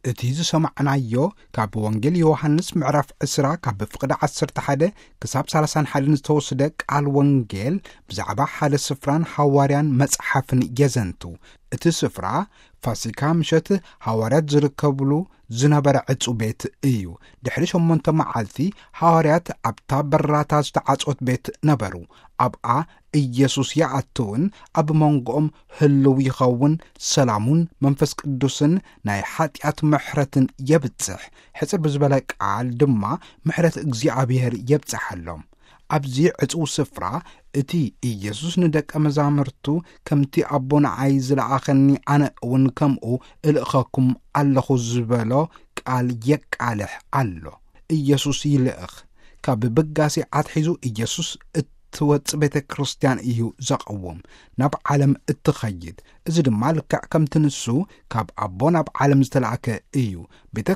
اتيزو سمعنايو كاب وانجيل يوحنس معرف عسرا كاب فقد عسرت حدا كساب سالسان حالين توسدك على وانجيل بزعبا حال سفران حواريان مصحفن يزنتو اتي سفرا فاسيكا مشت حواريات زركبلو زنبر عصو بيت ايو دحري شمونت معالتي حواريات ابتا براتا زتعصوت بيت نبرو ابقى ኢየሱስ ያአቱን አብ መንጎም ህልው ይኸውን ሰላሙን መንፈስ ቅዱስን ናይ ኃጢአት ምሕረትን የብጽሕ ሕጽር ብዝበለ ቃል ድማ ምሕረት እግዚአብሔር የብጽሐሎም ኣብዚ ዕጹው ስፍራ እቲ ኢየሱስ ንደቀ መዛሙርቱ ከምቲ አቦና አይ ዝለኣኸኒ ኣነ እውን ከምኡ እልእኸኩም ኣለኹ ዝበሎ ቃል የቃልሕ ኣሎ ኢየሱስ ይልእኽ ካብ ብጋሴ ኣትሒዙ ኢየሱስ توت بيت كريستيان إيو زقوم ناب عالم التخيد إذا دما لكع كم تنسو كاب أبو ناب عالم زتلعك إيو بيت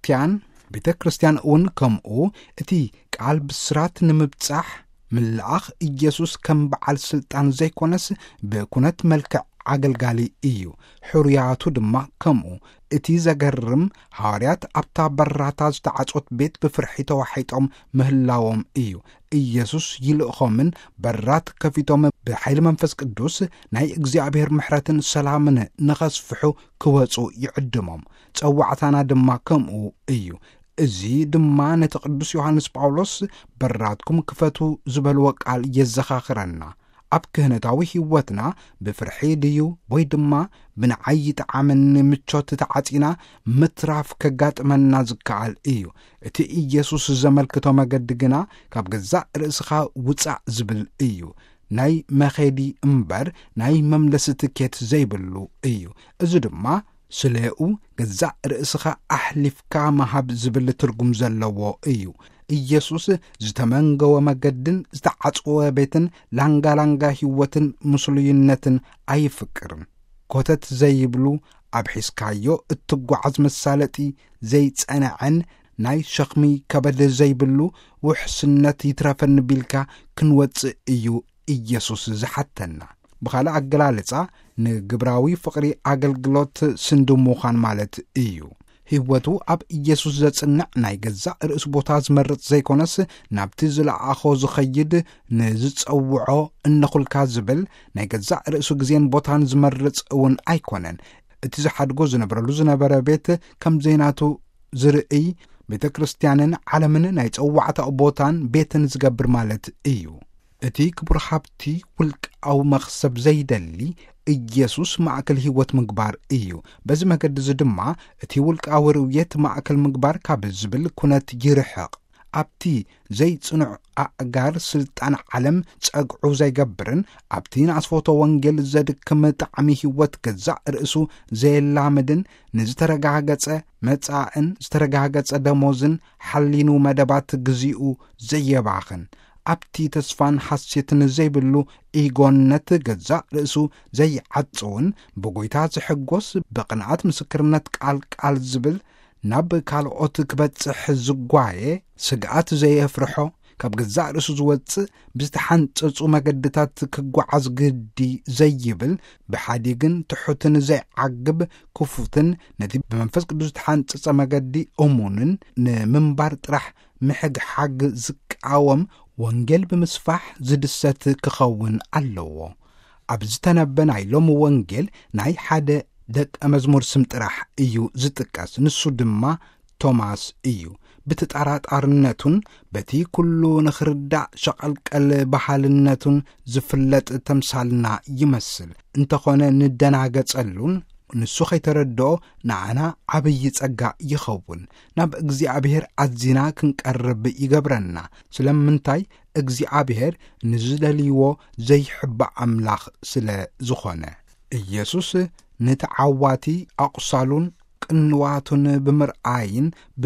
كريستيان أون كم أو إتي كعال بسرات نمبتسح من الأخ إيسوس كم بعال سلطان زي كونس بكونت ملكع عقل قالي إيو حرياتو دما كم أو إتي زقرم هاريات أبتا براتاز تعصوت بيت بفرحيتو وحيتهم مهلاوهم إيو ኢየሱስ ይልእኾምን በራት ከፊቶም በኃይል መንፈስ ቅዱስ ናይ እግዚአብሔር ምሕረትን ሰላምን ንኸስፍሑ ክወጹ ይዕድሞም ጸዋዕታና ድማ ከምኡ እዩ እዚ ድማ ነቲ ቅዱስ ዮሐንስ ጳውሎስ በራትኩም ክፈቱ ዝበልዎ ቃል የዘኻኽረና ኣብ ክህነታዊ ህይወትና ብፍርሒ ድዩ ወይ ድማ ብንዓይ ጣዕምን ምቾት ተዓጺና ምትራፍ ከጋጥመና ዝከኣል እዩ እቲ ኢየሱስ ዘመልክቶ መገዲ ግና ካብ ገዛእ ርእስኻ ውፃእ ዝብል እዩ ናይ መኼዲ እምበር ናይ መምለሲ ትኬት ዘይብሉ እዩ እዚ ድማ ስለኡ ገዛእ ርእስኻ ኣሕሊፍካ መሃብ ዝብል ትርጉም ዘለዎ እዩ ኢየሱስ ዝተመንገወ መገድን ዝተዓጽወ ቤትን ላንጋላንጋ ህይወትን ሙስሉይነትን ኣይፍቅርን ኮተት ዘይብሉ ኣብሒስካዮ እትጓዓዝ መሳለጢ ዘይጸንዐን ናይ ሸኽሚ ከበድ ዘይብሉ ውሕስነት ይትረፈን ቢልካ ክንወፅእ እዩ ኢየሱስ ዝሓተና ብኻልእ ኣገላልጻ ንግብራዊ ፍቕሪ ኣገልግሎት ስንድሙኻን ማለት እዩ ህይወቱ ኣብ ኢየሱስ ዘጽንዕ ናይ ገዛእ ርእስ ቦታ ዝመርጽ ዘይኮነስ ናብቲ ዝለኣኾ ዝኸይድ ንዝጸውዖ እነኹልካ ዝብል ናይ ገዛእ ርእሱ ግዜን ቦታን ዝመርጽ እውን ኣይኮነን እቲ ዝሓድጎ ዝነበረሉ ዝነበረ ቤት ከም ዘይናቱ ዝርኢ ቤተ ክርስቲያንን ዓለምን ናይ ጸዋዕታ ቦታን ቤትን ዝገብር ማለት እዩ እቲ ክቡር ሃብቲ ውልቃዊ መኽሰብ ዘይደሊ ኢየሱስ ማእከል ህይወት ምግባር እዩ በዚ መገዲ ድማ እቲ ውልቃዊ ርውየት ማእከል ምግባር ካብ ዝብል ኩነት ይርሕቕ ኣብቲ ዘይጽኑዕ ኣጋር ስልጣን ዓለም ጸግዑ ዘይገብርን ኣብቲ ንኣስፎቶ ወንጌል ዘድክም ጣዕሚ ህይወት ገዛእ ርእሱ ዘየላምድን ንዝተረጋገጸ መጻእን ዝተረጋገጸ ደሞዝን ሓሊኑ መደባት ግዚኡ ዘየባኽን ኣብቲ ተስፋን ሓሴትን ዘይብሉ ኢጎነት ገዛእ ርእሱ ዘይዓጽውን ብጎይታ ዝሕጎስ ብቕንዓት ምስክርነት ቃል ዝብል ናብ ካልኦት ክበጽሕ ዝጓየ ስግኣት ዘየፍርሖ ካብ ገዛእ ርእሱ ዝወፅእ ብዝተሓንጸጹ መገድታት ክጓዓዝ ግዲ ዘይብል ብሓዲግን ትሑትን ዘይዓግብ ክፉትን ነቲ ብመንፈስ ቅዱስ ዝተሓንጸጸ መገዲ እሙንን ንምንባር ጥራሕ ምሕግሓግ ዝቃወም ወንጌል ብምስፋሕ ዝድሰት ክኸውን ኣለዎ ኣብ ዝተነበናይሎም ወንጌል ናይ ሓደ ደቀ መዝሙር ስም ጥራሕ እዩ ዝጥቀስ ንሱ ድማ ቶማስ እዩ ብትጣራጣርነቱን በቲ ኩሉ ንኽርዳእ ሸቐልቀል ባህልነቱን ዝፍለጥ ተምሳልና ይመስል እንተኾነ ንደናገጸሉን ንሱ ኸይተረድኦ ንዓና ዓብይ ጸጋ ይኸውን ናብ እግዚአብሔር ኣዚና ክንቀርብ ይገብረና ስለምንታይ እግዚአብሔር ንዝደልይዎ ዘይሕባእ ኣምላኽ ስለ ዝኾነ ኢየሱስ ንተዓዋቲ ኣቁሳሉን ቅንዋቱን ብምርአይን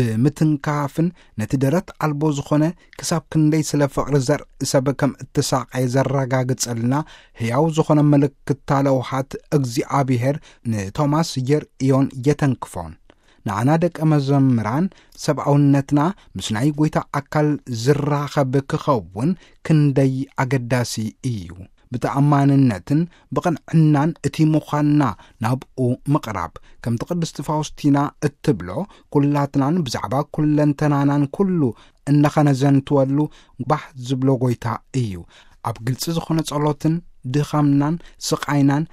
ብምትንካፍን ነቲ ደረት ኣልቦ ዝኾነ ክሳብ ክንደይ ስለ ፍቕሪ ዘርኢ ሰብ ከም እትሳቀየ ዘረጋግጸልና ሕያው ዝኾነ ምልክት ታለውሃት እግዚአብሔር ንቶማስ የርእዮን የተንክፎን ንዓና ደቀ መዘምራን ሰብኣውነትና ምስ ናይ ጎይታ ኣካል ዝራኸብ ክኸውን ክንደይ ኣገዳሲ እዩ بتأماننتن بقنعنان اتي مخانا نابقو مقرب كم تقدست فاوستينا اتبلو كلاتنان بزعبا كلنتنانان كلو انخنا زنتولو باح زبلو غويتا ايو اب قلص زخونه صلوتن دخامنان سقاينان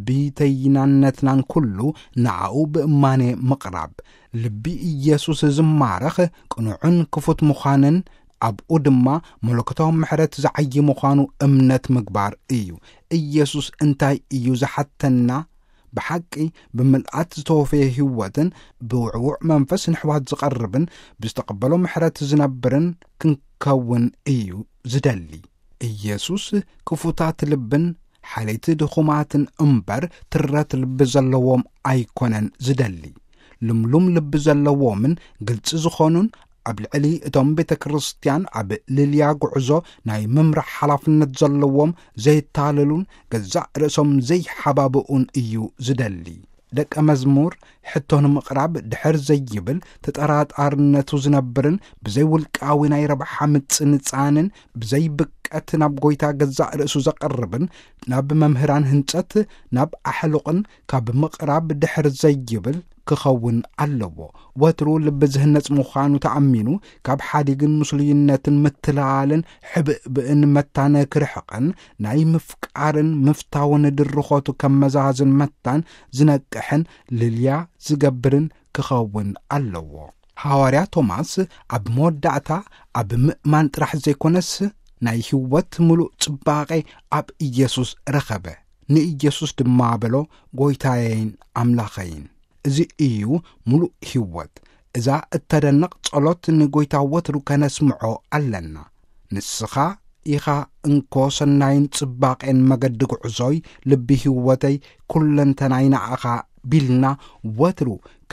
امبيتينانتنان كلو نعو بأماني مقرب لبي إيسوس زمارخ قنعن كفوت مخانن أبقو دما ملكتهم محرت زعي مخانو امنت مقبار إيو إيسوس انتاي إيو زحتنا بحقي بملقات زتوفيه هواتن بوعوع منفس نحوات زقربن بيستقبلو محرت زنبرن كنكون إيو زدلي إيسوس كفوتات لبن حاليت دخوماتن امبر ترات لب زلووم ايكونن زدلي لملم لب زلوومن قلت زخونن عب العلي اتم بيت كريستيان عب لليا قعزو ناي ممرح حلافنت زلووم زي تاللون قزع رأسهم زي حبابؤون ايو زدلي دك مزمور حتون مقرب دحر زي يبل تتقرات ارنتو زنبرن بزي ولقاوي ناي ربح متصنصانن بزي بقت ناب غويتا غزا رأسو زقربن ناب ممهران هنصت ناب احلقن كاب مقرب دحر زي يبل كخون علو وترو لبزهنص مخانو تعمينو كاب حاديغن مسلينتن متلالن حب بان متان كرحقن ناي مفقارن مفتاون درخوتو كمزازن متان زنقحن لليا زغبرن كخون علو حواريا توماس اب مودعتا اب مؤمن طرح زيكونس ناي هوت ملو صباقي اب ኢየሱስ ረኸበ ንኢየሱስ ድማ በሎ ጎይታዬን አምላኸይን እዚ እዩ ሙሉ ህይወት እዛ እተደነቅ ጸሎት ንጎይታ ወትሩ ከነስምዖ ኣለና ንስኻ ኢኻ እንኮ ሰናይን ጽባቄን መገድ ጉዕዞይ ልቢ ህይወተይ ኩለንተናይ ንዓኻ ቢልና ወትሩ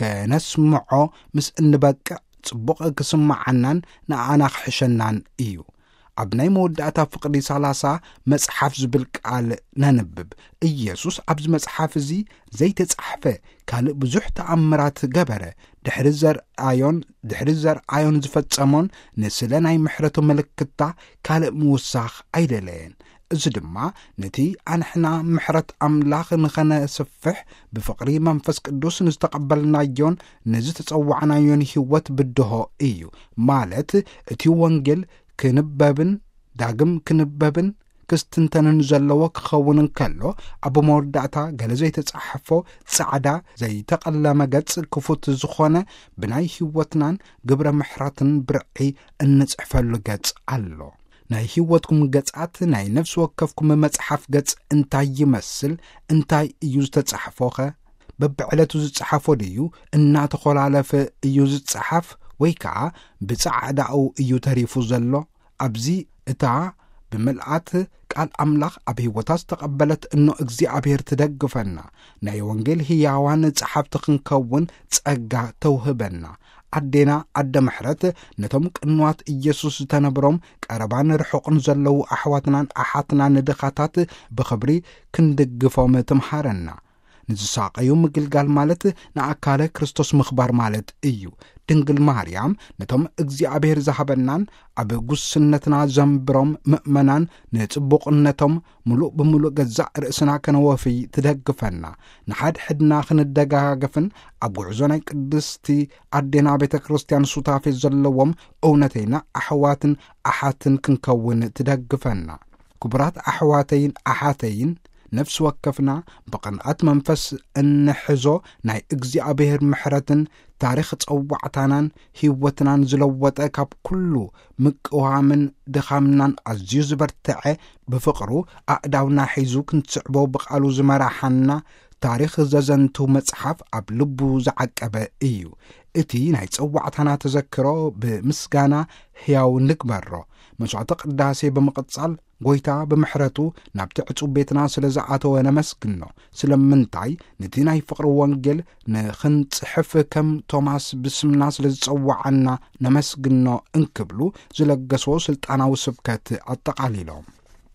ከነስምዖ ምስ እንበቅዕ ጽቡቕ ክስማዓናን ንኣና ክሕሸናን እዩ ابناي مودعتا فقدي 30 مصحف زبل قال ننبب ኢየሱስ ابز مصحف زي تصحفه كال بزح تأمرات جبره دحر زر ايون زفصمون نسلناي محرتو ملكتا كال موسخ ايدلين እዚ ድማ ነቲ ኣንሕና ምሕረት ኣምላኽ ንኸነ ስፍሕ ብፍቕሪ መንፈስ ቅዱስ ንዝተቐበልናዮን ነዚ ተጸዋዕናዮን ህይወት ብድሆ እዩ ማለት እቲ ወንጌል ክንበብን ዳግም ክንበብን ክስትንተንን ዘለዎ ክኸውን ከሎ ኣብ መወዳእታ ገለ ዘይተጻሕፎ ጻዕዳ ዘይተቐለመ ገጽ ክፉት ዝኾነ ብናይ ህይወትናን ግብረ ምሕረትን ብርዒ እንጽሕፈሉ ገጽ ኣሎ ናይ ህይወትኩም ገጻት ናይ ነፍስ ወከፍኩም መጽሐፍ ገጽ እንታይ ይመስል እንታይ እዩ ዝተጻሕፎኸ በብዕለቱ ዝጽሐፎ ድዩ እናተኸላለፈ እዩ ዝጽሐፍ ወይ ከዓ ብጻዕዳው እዩ ተሪፉ ዘሎ ኣብዚ እታ بملعات قال أملاخ أبي هوتاس تقبلت إنه እግዚአብሔር تدقفنا ناي وانجيل هياوان صحابتخن كون ጸጋ توهبنا عدينا عد محرت نتم قنوات ኢየሱስ ተነብሮም ቀረባን ርሑቅን ዘለው ኣሕዋትናን ኣሓትናን ንድኻታት ብኽብሪ ክንድግፎም ተምሃረና ንዝሳቀዩ ምግልጋል ማለት ንኣካለ ክርስቶስ ምኽባር ማለት እዩ ድንግል ማርያም ነቶም እግዚአብሔር ዝሃበናን ኣብ ጉስነትና ዘንብሮም ምእመናን ንጽቡቕነቶም ሙሉእ ብምሉእ ገዛእ ርእስና ከነወፊ ትደግፈና ንሓድ ሕድና ክንደጋገፍን ኣብ ጉዕዞ ናይ ቅድስቲ ኣዴና ቤተ ክርስቲያን ሱታፌ ዘለዎም እውነተይና ኣሕዋትን ኣሓትን ክንከውን ትደግፈና ክቡራት ኣሕዋተይን ኣሓተይን نفس وكفنا بقنات منفس النحزو ناي እግዚአብሔር محرتن تاريخ تصوعتانان هيوتنان زلوته كاب كله مقوامن دخامنان عزيز برتعه بفقرو اعداونا حيزو كنتصعبو بقالو زمراحنا تاريخ ززنتو مصحف اب لبو زعقبه ايو اتي ناي تصوعتانا تذكرو بمسغانا هياو نكبرو مسعت قداسي بمقصال ጎይታ በመሕረቱ ናብቲ ዕጹብ ቤትና ስለዝኣተወ ነመስግኖ ስለምንታይ ነቲ ናይ ፍቕሪ ወንጌል ንኽንጽሕፍ ከም ቶማስ ብስምና ስለዝጸዋዓና ነመስግኖ እንክብሉ ዝለገስዎ ስልጣናዊ ስብከት ኣጠቃሊሎም